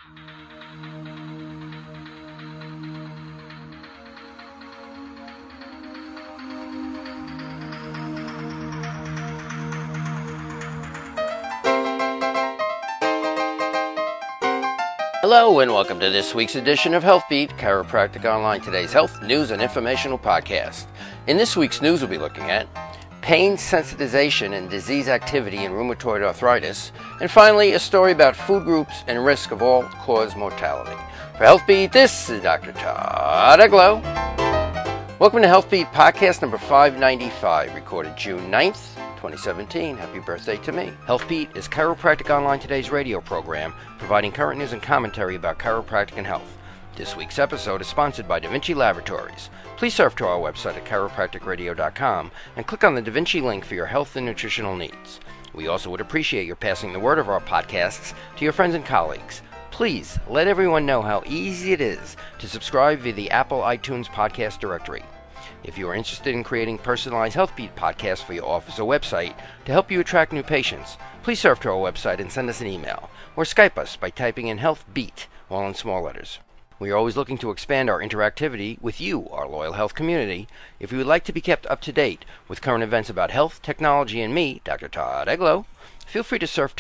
Hello and welcome to this week's edition of HealthBeat, Chiropractic Online, today's health, news, and informational podcast. In this week's news, we'll be looking at pain sensitization and disease activity in rheumatoid arthritis, and finally, a story about food groups and risk of all-cause mortality. For HealthBeat, this is Dr. Todd Eglow. Welcome to HealthBeat podcast number 595, recorded June 9th, 2017. Happy birthday to me. HealthBeat is Chiropractic Online Today's radio program, providing current news and commentary about chiropractic and health. This week's episode is sponsored by Da Vinci Laboratories. Please surf to our website at chiropracticradio.com and click on the Da Vinci link for your health and nutritional needs. We also would appreciate your passing the word of our podcasts to your friends and colleagues. Please let everyone know how easy it is to subscribe via the Apple iTunes podcast directory. If you are interested in creating personalized HealthBeat podcasts for your office or website to help you attract new patients, please surf to our website and send us an email, or Skype us by typing in HealthBeat, all in small letters. We are always looking to expand our interactivity with you, our loyal health community. If you would like to be kept up to date with current events about health, technology, and me, Dr. Todd Eglow, feel free to surf to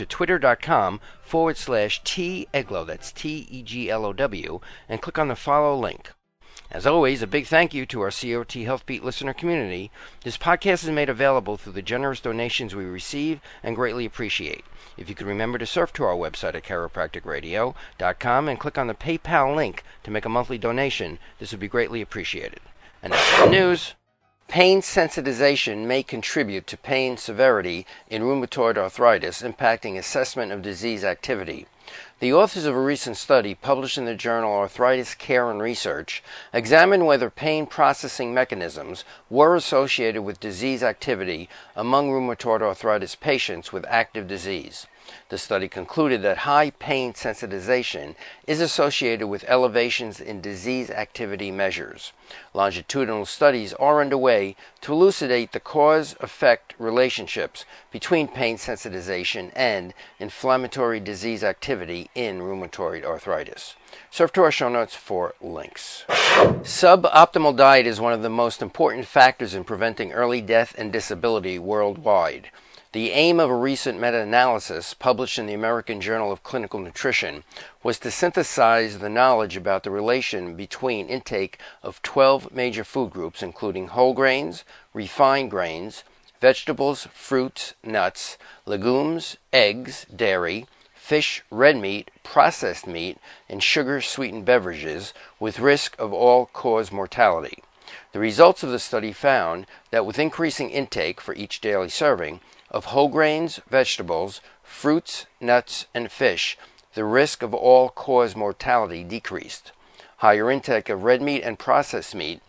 twitter.com/T-Eglow, that's T-E-G-L-O-W, and click on the follow link. As always, a big thank you to our COT HealthBeat listener community. This podcast is made available through the generous donations we receive and greatly appreciate. If you could remember to surf to our website at chiropracticradio.com and click on the PayPal link to make a monthly donation, this would be greatly appreciated. And now for the news. Pain sensitization may contribute to pain severity in rheumatoid arthritis, impacting assessment of disease activity. The authors of a recent study published in the journal Arthritis Care and Research examined whether pain processing mechanisms were associated with disease activity among rheumatoid arthritis patients with active disease. The study concluded that high pain sensitization is associated with elevations in disease activity measures. Longitudinal studies are underway to elucidate the cause-effect relationships between pain sensitization and inflammatory disease activity in rheumatoid arthritis. Surf to our show notes for links. Suboptimal diet is one of the most important factors in preventing early death and disability worldwide. The aim of a recent meta-analysis published in the American Journal of Clinical Nutrition was to synthesize the knowledge about the relation between intake of 12 major food groups, including whole grains, refined grains, vegetables, fruits, nuts, legumes, eggs, dairy, fish, red meat, processed meat, and sugar-sweetened beverages, with risk of all-cause mortality. The results of the study found that with increasing intake for each daily serving of whole grains, vegetables, fruits, nuts, and fish, the risk of all-cause mortality decreased. Higher intake of red meat and processed meat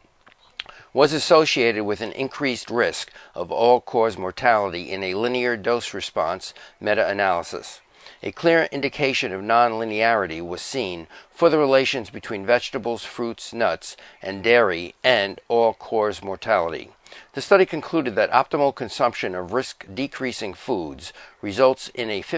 was associated with an increased risk of all-cause mortality in a linear dose-response meta-analysis. A clear indication of nonlinearity was seen for the relations between vegetables, fruits, nuts, and dairy and all-cause mortality. The study concluded that optimal consumption of risk-decreasing foods results in a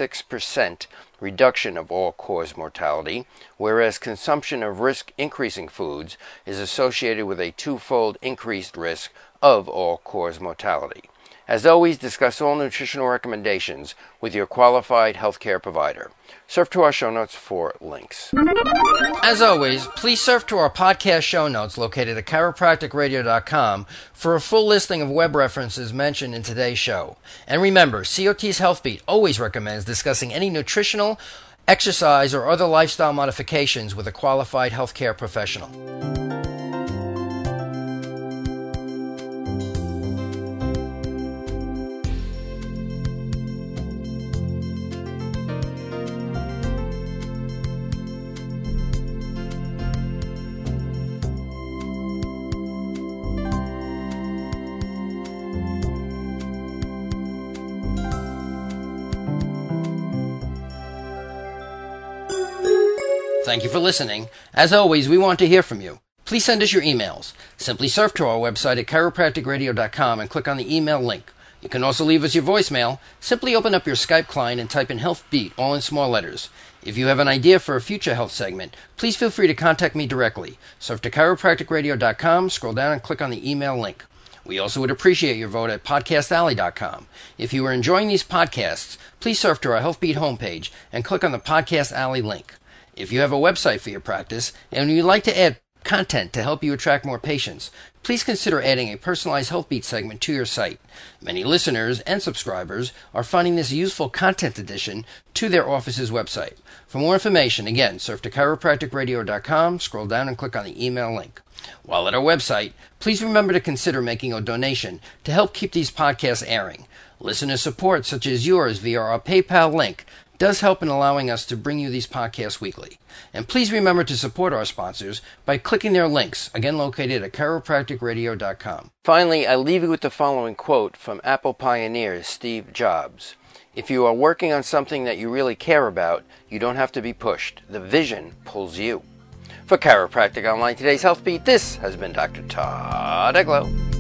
56% reduction of all-cause mortality, whereas consumption of risk-increasing foods is associated with a twofold increased risk of all-cause mortality. As always, discuss all nutritional recommendations with your qualified healthcare provider. Surf to our show notes for links. As always, please surf to our podcast show notes located at chiropracticradio.com for a full listing of web references mentioned in today's show. And remember, COT's HealthBeat always recommends discussing any nutritional, exercise, or other lifestyle modifications with a qualified healthcare professional. Thank you for listening. As always, we want to hear from you. Please send us your emails. Simply surf to our website at chiropracticradio.com and click on the email link. You can also leave us your voicemail. Simply open up your Skype client and type in HealthBeat, all in small letters. If you have an idea for a future health segment, please feel free to contact me directly. Surf to chiropracticradio.com, scroll down and click on the email link. We also would appreciate your vote at podcastalley.com. If you are enjoying these podcasts, please surf to our HealthBeat homepage and click on the Podcast Alley link. If you have a website for your practice and you'd like to add content to help you attract more patients, please consider adding a personalized HealthBeat segment to your site. Many listeners and subscribers are finding this useful content addition to their office's website. For more information, again, surf to chiropracticradio.com, scroll down and click on the email link. While at our website, please remember to consider making a donation to help keep these podcasts airing. Listener support, such as yours via our PayPal link, does help in allowing us to bring you these podcasts weekly. And please remember to support our sponsors by clicking their links, again located at chiropracticradio.com. Finally, I leave you with the following quote from Apple pioneer Steve Jobs. If you are working on something that you really care about, you don't have to be pushed. The vision pulls you. For Chiropractic Online, today's Health Beat, this has been Dr. Todd Eglow.